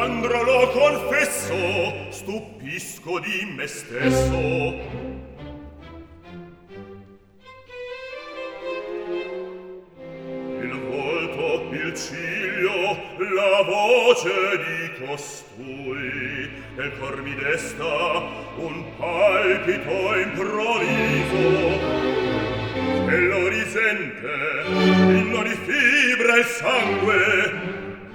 Quando lo confesso, stupisco di me stesso. Il volto, il ciglio, la voce di costui, e il cor mi desta un palpito improvviso, e lo risente in ogni fibra il sangue.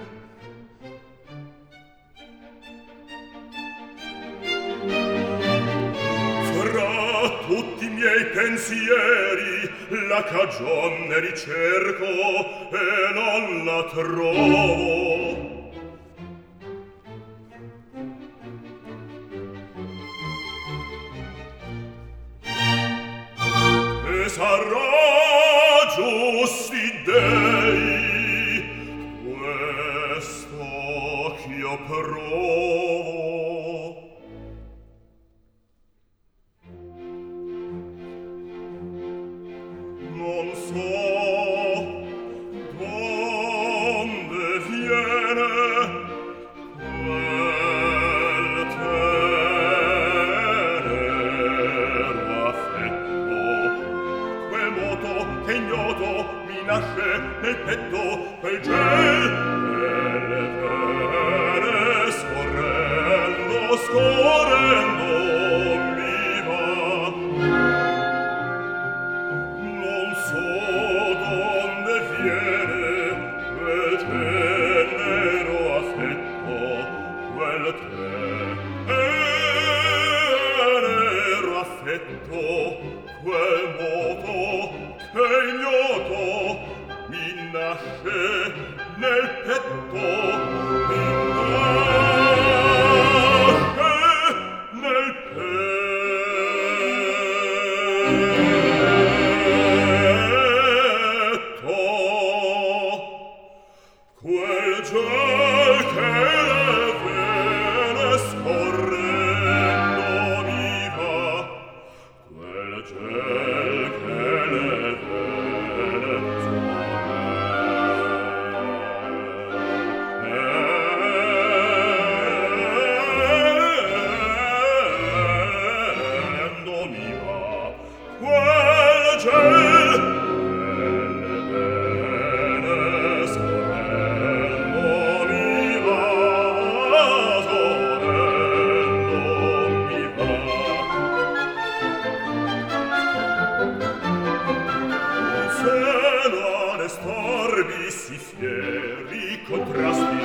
Fra tutti i miei pensieri la cagione ricerco e non la trovo. E sarà giusti dei questo ch'io provo. Non so donde viene quel tenero affetto, quel moto che ignoto mi nasce nel petto, quel gel nelle vene scorrendo, scorrendo mi va. Non so donde viene quel tenero affetto, quel tenero affetto, quel moto che ignoto mi nasce nel petto, mi nasce nel quel gel che le vene scorrendo mi va, quel gel che le vene scorrendo mi va, quel gel si fieri contrasti,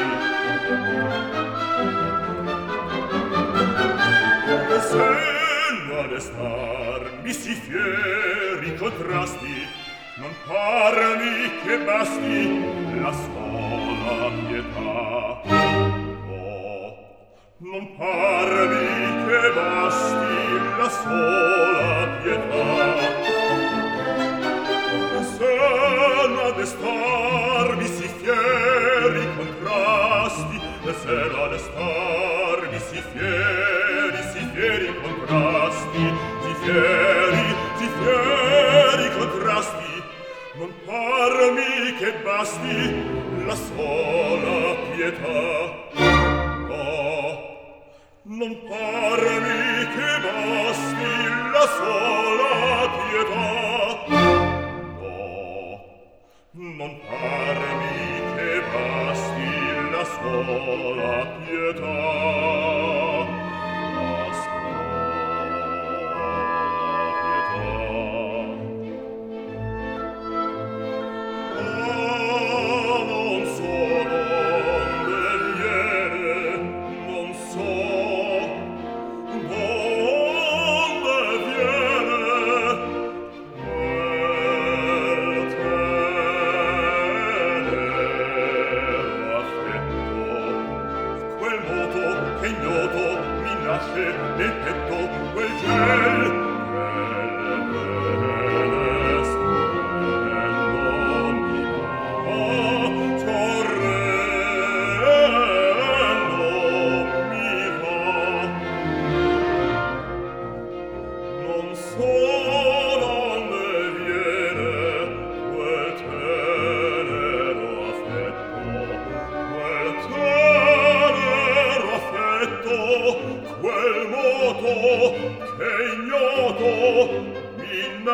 se non estarmi si fieri contrasti, non parmi che basti la sola pietà. Oh, non parmi che basti la sola pietà. Se non destarmi si fieri contrasti, se non destarmi si fieri contrasti, si fieri contrasti, non parmi che basti la sola pietà. Oh, non parmi che basti la sola pietà. Non parmi che basti la sola pietà, la sola pietà. Ah, non so donde viene, non so donde viene quel moto che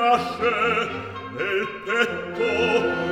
nasce nel petto